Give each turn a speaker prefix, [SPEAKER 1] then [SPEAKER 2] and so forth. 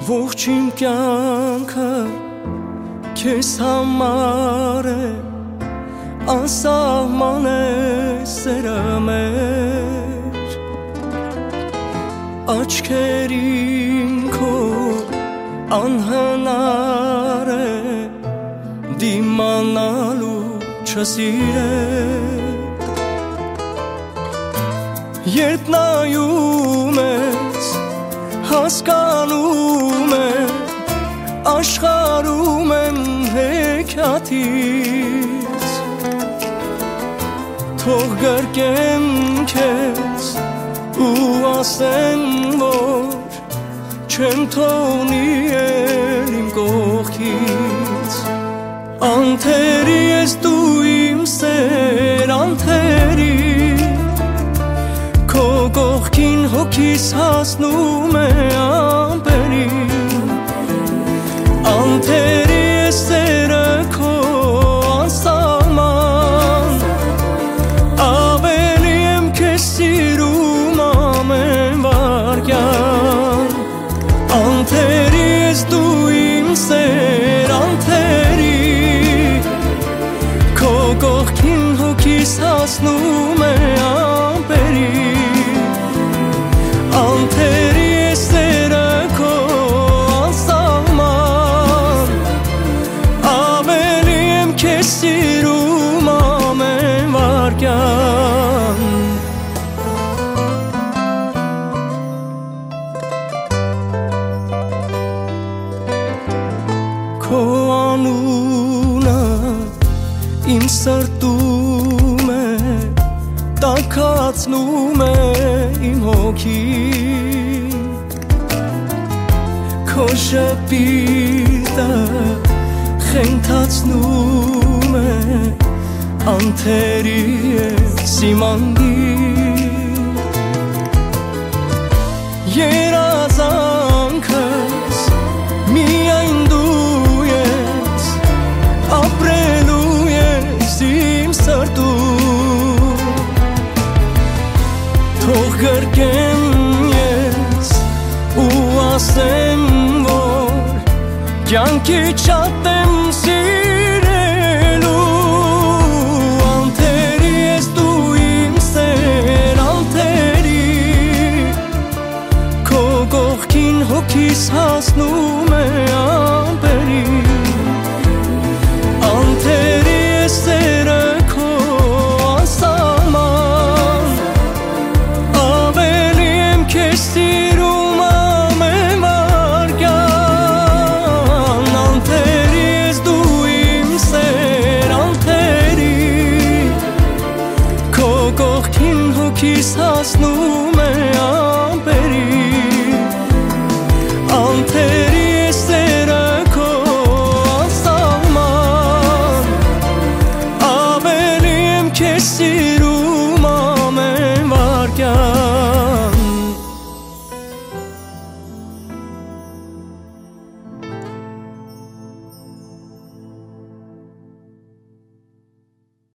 [SPEAKER 1] ողջ իմ կյանքը քեզ համար է անսահման է սերը մեր աչքերին քո անհնար է դիմանալու չսիրել երբ նայում ես հասկանում եմ աշխարհում եմ հեքիաթից թող գրկեմ քեզ ու ասեն որ չեմ թողնի իմ կողքից անթերի ես դու իմ սեր անթերի քո կողքին հոգիս հասնում է ամպերի անթերի ես սերը քո անսահման ավելի եմ քեզ սիրում ամեն վայրկյան անթերի ես դու իմ սեր անթերի քո կողքին հոգիս հասնում է ամպերի անթերի ես սերը քո անսահման ավելի եմ քեզ սիրում ամեն վայրկյան քո անունը իմ սրտում է տաքացնում է իմ հոգին քո շպիտը խենթացնում է անթերի իմ անգին երազանքս միայն դու ես ապրելու ես իմ սրտում թող գրկեմ ես ու ասեմ որ կյանքի շատ եմ սիրելու անթերի ես դու իմ սեր անթերի քո կողքին հոգիս հասնում